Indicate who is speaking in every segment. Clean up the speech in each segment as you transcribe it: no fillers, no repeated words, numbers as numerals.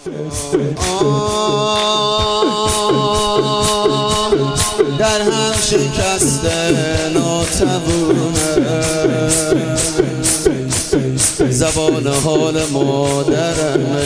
Speaker 1: در هم شکسته ناتوونه زبان حال مادرمه.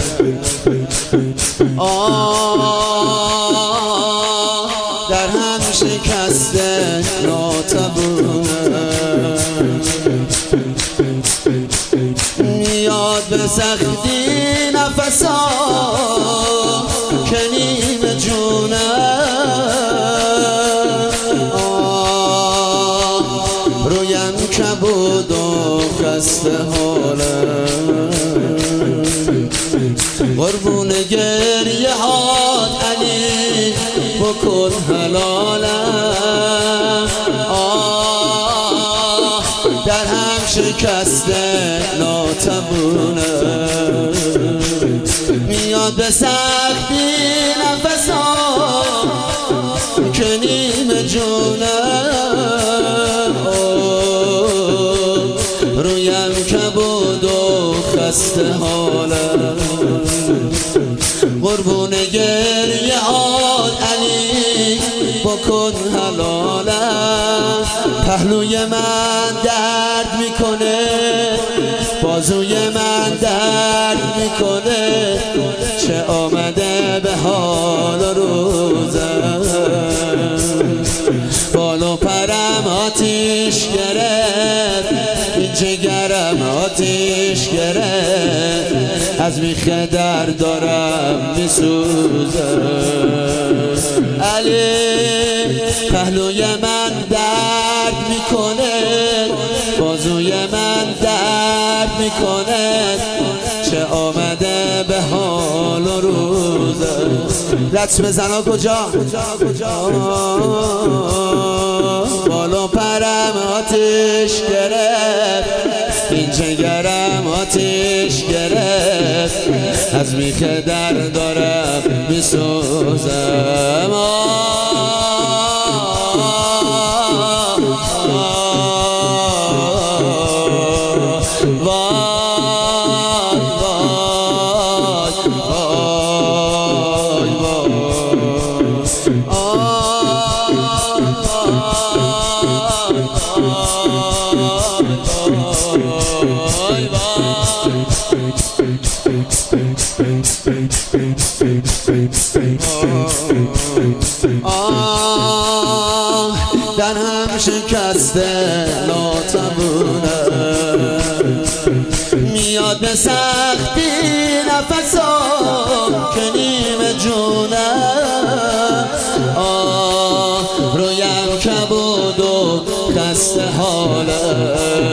Speaker 1: در هم شکسته ناتوونه میاد به سختی نفسا که نیم جونه رویم کبود و خسته حاله قربون گریه هات علی بکن حلاله. در هم شکسته ناتوونه میاد به سختی نفسا که نیم جونه رویم کبود و خسته حاله قربون گریه هات علی بکن حلاله. پهلوی من درد میکنه بازوی من درد میکنه چه آمده به حال و روزم بالو پرم آتیش گرفت این جگرم آتیش گرفت از میخ درد دارم میسوزم علی. پهلوی من درد میکنه بازوی من درد میکنه چه آمده به حال و روزم. لطف بزنا کجا بالو پرم آتیش گرفت این جگرم آتیش گرفت از میخ درد دارم میسوزم. در هم شکسته ناتوونه میاد به سختی نفسا که نیم جونه رویم کبود و خسته حاله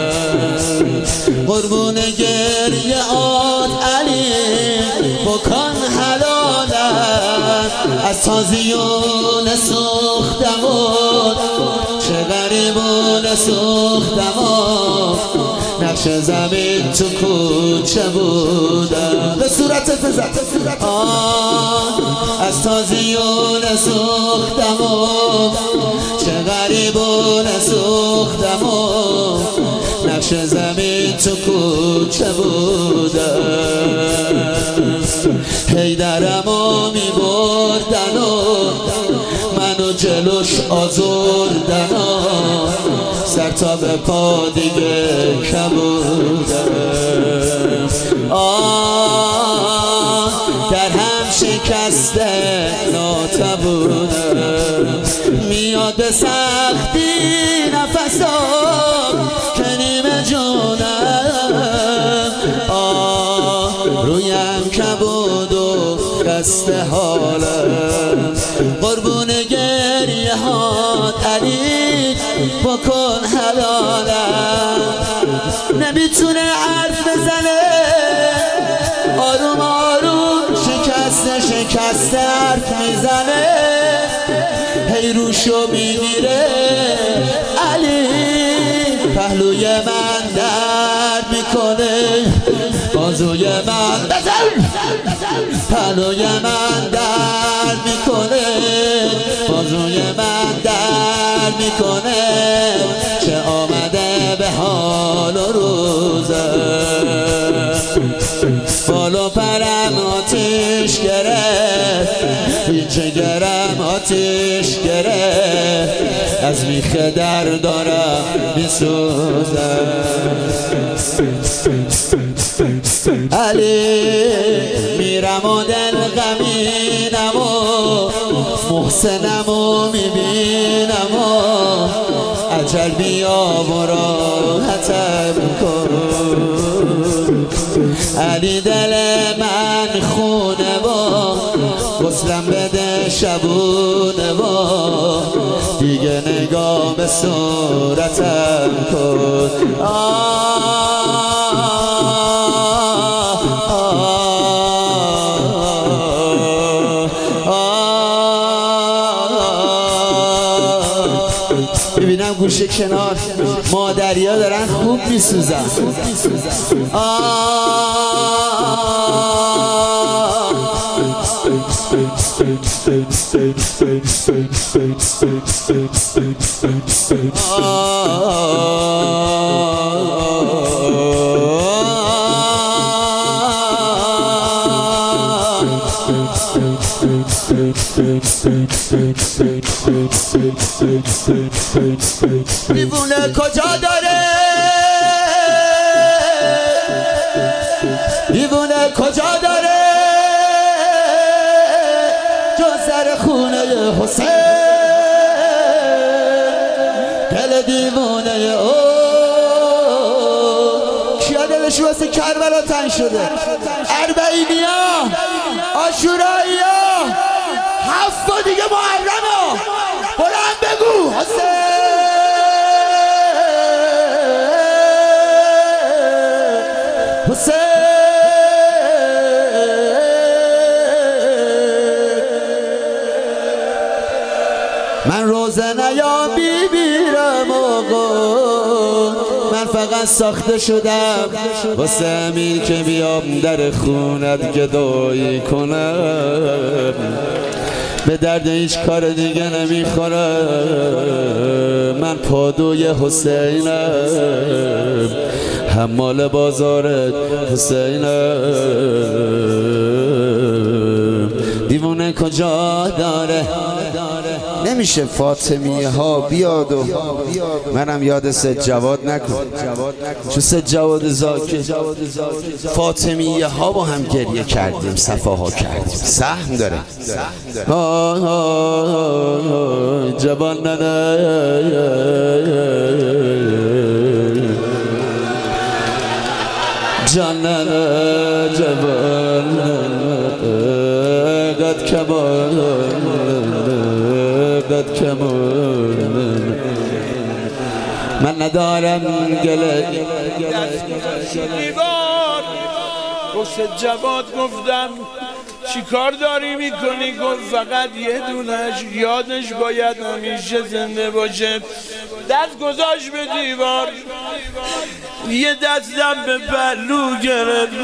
Speaker 1: قربون گریه آت علی بکن حلاله. از تازیون سوختمون چه غریبون سوختمون نقش زمین تو کوچه بودم به صورتت بزن. از تازیون سوختمون چه غریبون سوختمون نقش زمین تو کوچه بودم حیدرمو می بردن و منو جلوش آزردن و سر تا به پا دیگه کبودم. در هم شکسته ناتوونه میاد به سختی نفسام که نیمه جونم رویم کبود و خسته حالم قربون گریه هات علی بکن حلالم. نمیتونه حرف بزنه آروم آروم شکسته حرف میزنه هی روشو میگیره علی. پهلوی من درد میکنه بازوی من پهلوی من درد میکنه بازوی من درد میکنه چه آمده به حال و روزم بالو پرم آتیش آتیش گرفت، این جگرم آتیش گرفت، از میخ در دارم میسوزم. علی میرم و دل غمینم و محسنم و میبینم و اجل بیا و راحتم کن. علی دل من خونه و غسلم بده شبونه و دیگه نگاه به صورتم کن. ببینم گوشه کنار مادریا دارن خوب میسوزن. دیوونه کجا داره؟ دیوونه کجا داره؟ جز سر خونه حسین دل دیوونه او. کیا دلش واسه کربلا تنگ شده؟ اربعینیا، عاشوراییا، هفتا دیگه محرمه. بلند بگو حسین. حسین من روزه نیام بیبیرم آقا، من فقط ساخته شدم واسه امیر که بیام در خونت گدایی کنم. به درد هیچ کار دیگه نمیخورم. من پادوی حسینم، حمال بازارت حسینم. دیوونه کجا داره؟ نمیشه فاطمیه ها بیاد و منم یاد سید جواد نکن، چون سید جواد زاکر فاطمیه ها با هم گریه کردیم، صفاها کردیم، سهم داره. جوان ننه جان ننه جوان قد کمان قد کمان من ندارم گله.
Speaker 2: گفت جواد گفتم چی کار داری میکنی؟ گفت فقط یه دونش یادش باید همیشه زنده باشه. دست گذاشت به دیوار، یه دستم به پهلو گرفت.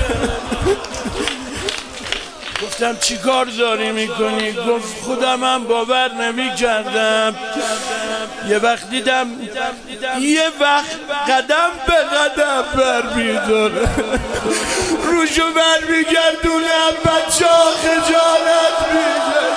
Speaker 2: گفتم چی کار داری میکنی؟ گفت خودم هم باور نمی کردم. یه وقت دیدم یه وقت قدم به قدم بر میداره، روشو بر میگردونم، بچه ها خجالت میگردم.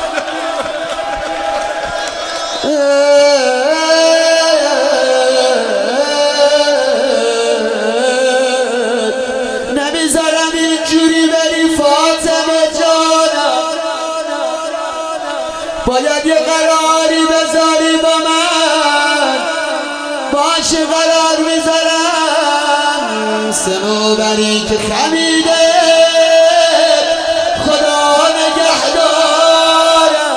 Speaker 1: نمیذارم اینجوری بری فاطمه جانم، باید یه قراری بذاری با من. باش قرار میذارم، صنوبری که خمیده خدا نگهدارم،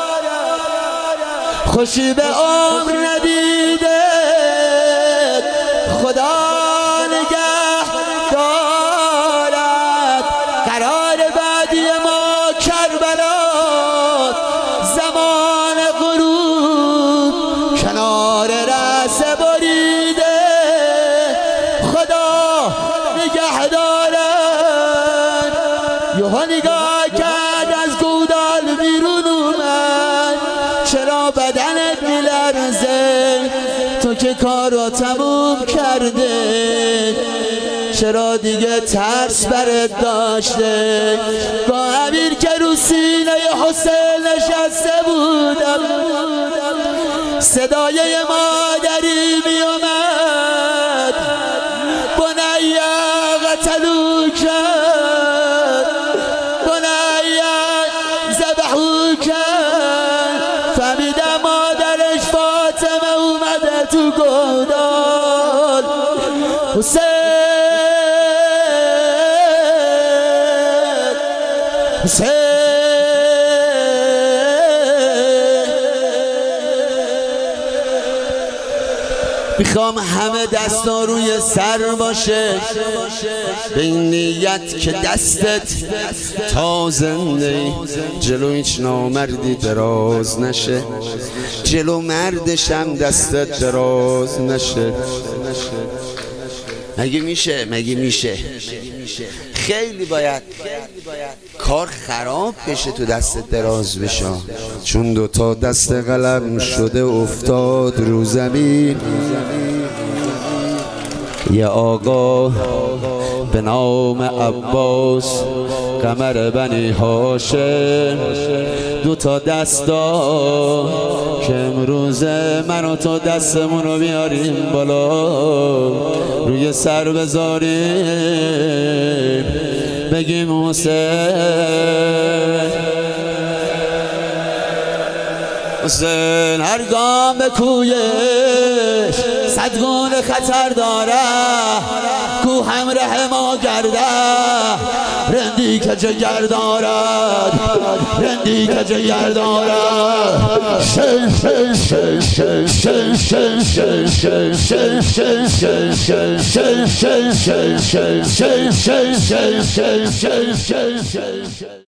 Speaker 1: خوشی به عمر ندیده خدا نگهدارد. قرار بعدی ما کربلا، زمان غروب کنار رأس بریده خدا نگهدارد. یهو نگاه کرد از گودال بیرون اومد، چرا بدنت میلرزه؟ تو که کارو تموم کرده، چرا چرا دیگه ترس برت داشته؟ با امیر که رو سینه حسین نشسته بودم، صدای مادری می اومد بنیا قتلوک، بنیا ذبحوک. فهمیدم مادرش فاطمه اومده تو گودال. حسین میخوام همه دستا روی سر باشه به این نیت که دستت تا زنده جلو هیچ نامردی دراز نشه، جلو مردشم دستت دراز نشه. مگه میشه خیلی باید کار خراب بشه تو دست دراز بشه، چون دوتا دست قلم شده افتاد رو زمین. یه آقا به نام عباس قمر بنی هاشم، دوتا دستا که امروز من و تو دستمونو بیاریم بالا، روی سر بذاریم بگیم حسین هر گام به کویش صد گونه خطر داره، کو همراه ما گرده رندی که جگر دارد، رندی که جگر دارد.